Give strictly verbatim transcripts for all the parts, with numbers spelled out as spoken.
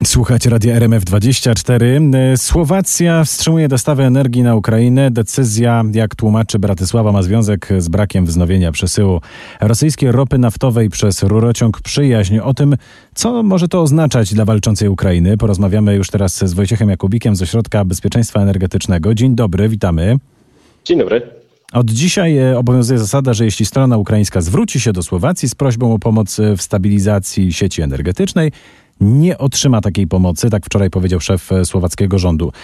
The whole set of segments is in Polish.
Słuchajcie Radia R M F dwadzieścia cztery. Słowacja wstrzymuje dostawy energii na Ukrainę. Decyzja, jak tłumaczy Bratysława, ma związek z brakiem wznowienia przesyłu rosyjskiej ropy naftowej przez rurociąg Przyjaźń. O tym, co może to oznaczać dla walczącej Ukrainy, porozmawiamy już teraz z Wojciechem Jakubikiem z Ośrodka Bezpieczeństwa Energetycznego. Dzień dobry, witamy. Dzień dobry. Od dzisiaj obowiązuje zasada, że jeśli strona ukraińska zwróci się do Słowacji z prośbą o pomoc w stabilizacji sieci energetycznej, nie otrzyma takiej pomocy, tak wczoraj powiedział szef słowackiego rządu.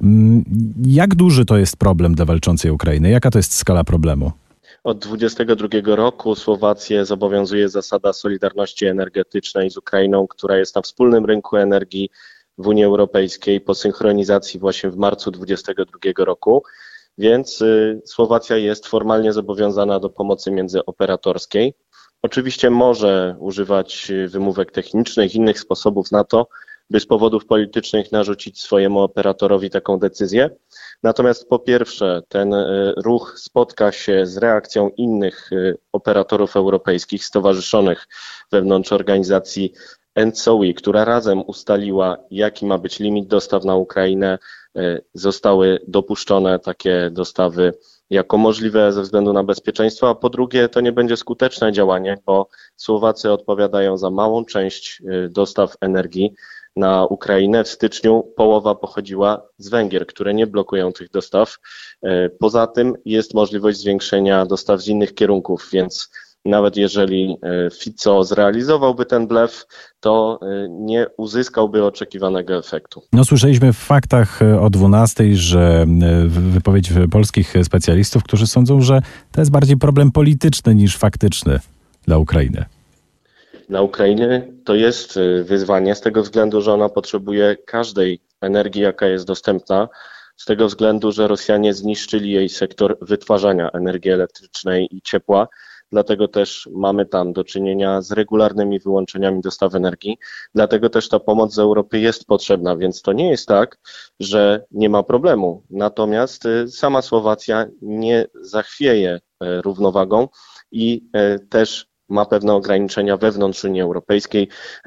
Jak duży to jest problem dla walczącej Ukrainy? Jaka to jest skala problemu? Od dwudziestego drugiego roku Słowację zobowiązuje zasada solidarności energetycznej z Ukrainą, która jest na wspólnym rynku energii w Unii Europejskiej po synchronizacji właśnie w marcu dwudziestego drugiego roku. Więc y, Słowacja jest formalnie zobowiązana do pomocy międzyoperatorskiej. Oczywiście może używać wymówek technicznych, innych sposobów na to, by z powodów politycznych narzucić swojemu operatorowi taką decyzję. Natomiast po pierwsze, ten ruch spotka się z reakcją innych operatorów europejskich stowarzyszonych wewnątrz organizacji N C O I, która razem ustaliła, jaki ma być limit dostaw na Ukrainę. Zostały dopuszczone takie dostawy jako możliwe ze względu na bezpieczeństwo, a po drugie to nie będzie skuteczne działanie, bo Słowacy odpowiadają za małą część dostaw energii na Ukrainę. W styczniu połowa pochodziła z Węgier, które nie blokują tych dostaw. Poza tym jest możliwość zwiększenia dostaw z innych kierunków, więc nawet jeżeli Fico zrealizowałby ten blef, to nie uzyskałby oczekiwanego efektu. No słyszeliśmy w faktach o dwunastej, że wypowiedź polskich specjalistów, którzy sądzą, że to jest bardziej problem polityczny niż faktyczny dla Ukrainy. Dla Ukrainy to jest wyzwanie z tego względu, że ona potrzebuje każdej energii, jaka jest dostępna, z tego względu, że Rosjanie zniszczyli jej sektor wytwarzania energii elektrycznej i ciepła. Dlatego też mamy tam do czynienia z regularnymi wyłączeniami dostaw energii. Dlatego też ta pomoc z Europy jest potrzebna, więc to nie jest tak, że nie ma problemu. Natomiast sama Słowacja nie zachwieje równowagą i też ma pewne ograniczenia wewnątrz Unii Europejskiej.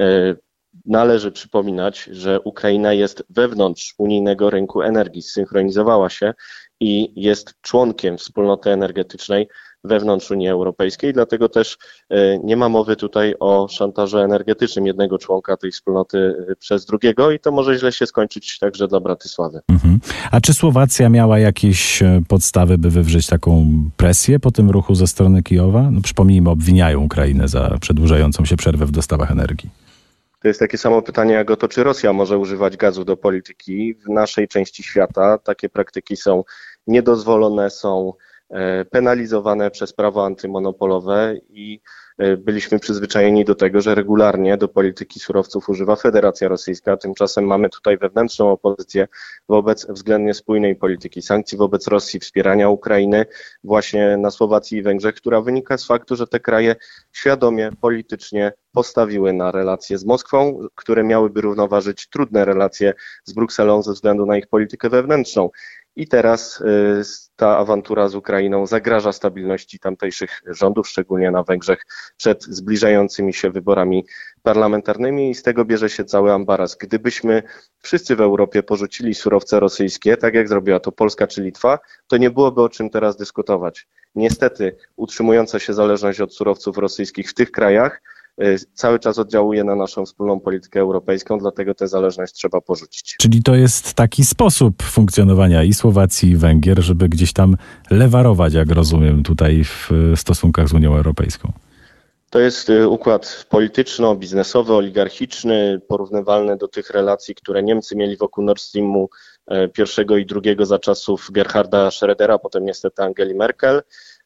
Należy przypominać, że Ukraina jest wewnątrz unijnego rynku energii, zsynchronizowała się i jest członkiem wspólnoty energetycznej wewnątrz Unii Europejskiej, dlatego też nie ma mowy tutaj o szantażu energetycznym jednego członka tej wspólnoty przez drugiego i to może źle się skończyć także dla Bratysławy. Mhm. A czy Słowacja miała jakieś podstawy, by wywrzeć taką presję po tym ruchu ze strony Kijowa? No, przypomnijmy, obwiniają Ukrainę za przedłużającą się przerwę w dostawach energii. To jest takie samo pytanie jak o to, czy Rosja może używać gazu do polityki. W naszej części świata takie praktyki są niedozwolone, są penalizowane przez prawo antymonopolowe i byliśmy przyzwyczajeni do tego, że regularnie do polityki surowców używa Federacja Rosyjska. Tymczasem mamy tutaj wewnętrzną opozycję wobec względnie spójnej polityki sankcji wobec Rosji, wspierania Ukrainy właśnie na Słowacji i Węgrzech, która wynika z faktu, że te kraje świadomie, politycznie postawiły na relacje z Moskwą, które miałyby równoważyć trudne relacje z Brukselą ze względu na ich politykę wewnętrzną. I teraz y, ta awantura z Ukrainą zagraża stabilności tamtejszych rządów, szczególnie na Węgrzech, przed zbliżającymi się wyborami parlamentarnymi i z tego bierze się cały ambaras. Gdybyśmy wszyscy w Europie porzucili surowce rosyjskie, tak jak zrobiła to Polska czy Litwa, to nie byłoby o czym teraz dyskutować. Niestety utrzymująca się zależność od surowców rosyjskich w tych krajach cały czas oddziałuje na naszą wspólną politykę europejską, dlatego tę zależność trzeba porzucić. Czyli to jest taki sposób funkcjonowania i Słowacji, i Węgier, żeby gdzieś tam lewarować, jak rozumiem, tutaj w stosunkach z Unią Europejską. To jest układ polityczno-biznesowy, oligarchiczny, porównywalny do tych relacji, które Niemcy mieli wokół Nord Streamu pierwszego i drugiego za czasów Gerharda Schrödera, potem niestety Angeli Merkel.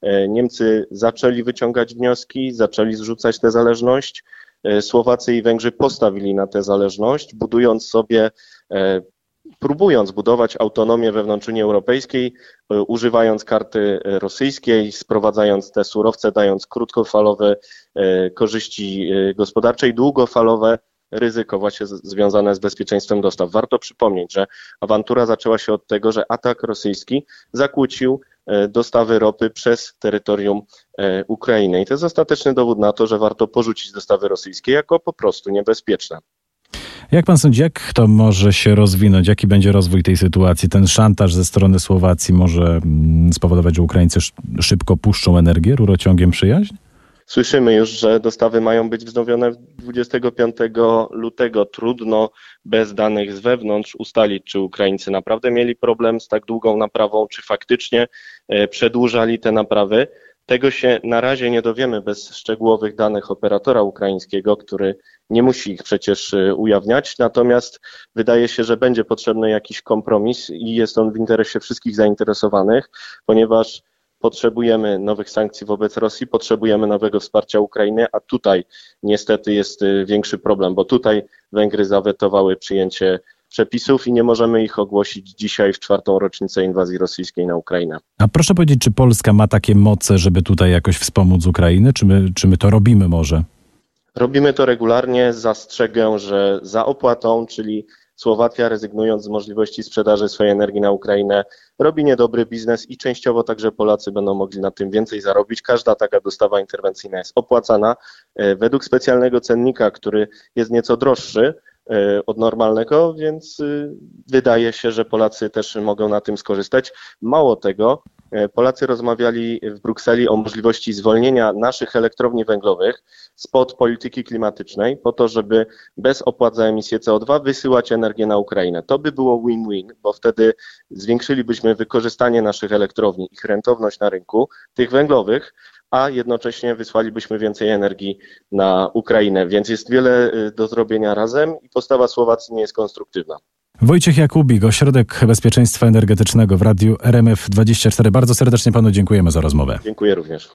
Niemcy zaczęli wyciągać wnioski, zaczęli zrzucać tę zależność. Słowacy i Węgrzy postawili na tę zależność, budując sobie, próbując budować autonomię wewnątrz Unii Europejskiej, używając karty rosyjskiej, sprowadzając te surowce, dając krótkofalowe korzyści gospodarcze i długofalowe ryzyko właśnie związane z bezpieczeństwem dostaw. Warto przypomnieć, że awantura zaczęła się od tego, że atak rosyjski zakłócił dostawy ropy przez terytorium Ukrainy. I to jest ostateczny dowód na to, że warto porzucić dostawy rosyjskie jako po prostu niebezpieczne. Jak pan sądzi, jak to może się rozwinąć? Jaki będzie rozwój tej sytuacji? Ten szantaż ze strony Słowacji może mm, spowodować, że Ukraińcy sz- szybko puszczą energię rurociągiem Przyjaźń? Słyszymy już, że dostawy mają być wznowione dwudziestego piątego lutego. Trudno bez danych z wewnątrz ustalić, czy Ukraińcy naprawdę mieli problem z tak długą naprawą, czy faktycznie przedłużali te naprawy. Tego się na razie nie dowiemy bez szczegółowych danych operatora ukraińskiego, który nie musi ich przecież ujawniać. Natomiast wydaje się, że będzie potrzebny jakiś kompromis i jest on w interesie wszystkich zainteresowanych, ponieważ potrzebujemy nowych sankcji wobec Rosji, potrzebujemy nowego wsparcia Ukrainy, a tutaj niestety jest większy problem, bo tutaj Węgry zawetowały przyjęcie przepisów i nie możemy ich ogłosić dzisiaj w czwartą rocznicę inwazji rosyjskiej na Ukrainę. A proszę powiedzieć, czy Polska ma takie moce, żeby tutaj jakoś wspomóc Ukrainę? Czy my, czy my to robimy może? Robimy to regularnie. Zastrzegę, że za opłatą, czyli Słowacja, rezygnując z możliwości sprzedaży swojej energii na Ukrainę, robi niedobry biznes i częściowo także Polacy będą mogli na tym więcej zarobić. Każda taka dostawa interwencyjna jest opłacana według specjalnego cennika, który jest nieco droższy od normalnego, więc wydaje się, że Polacy też mogą na tym skorzystać. Mało tego, Polacy rozmawiali w Brukseli o możliwości zwolnienia naszych elektrowni węglowych spod polityki klimatycznej po to, żeby bez opłat za emisję C O dwa wysyłać energię na Ukrainę. To by było win-win, bo wtedy zwiększylibyśmy wykorzystanie naszych elektrowni, ich rentowność na rynku, tych węglowych, a jednocześnie wysłalibyśmy więcej energii na Ukrainę. Więc jest wiele do zrobienia razem i postawa Słowacji nie jest konstruktywna. Wojciech Jakubik, Ośrodek Bezpieczeństwa Energetycznego w Radiu R M F dwadzieścia cztery. Bardzo serdecznie panu dziękujemy za rozmowę. Dziękuję również.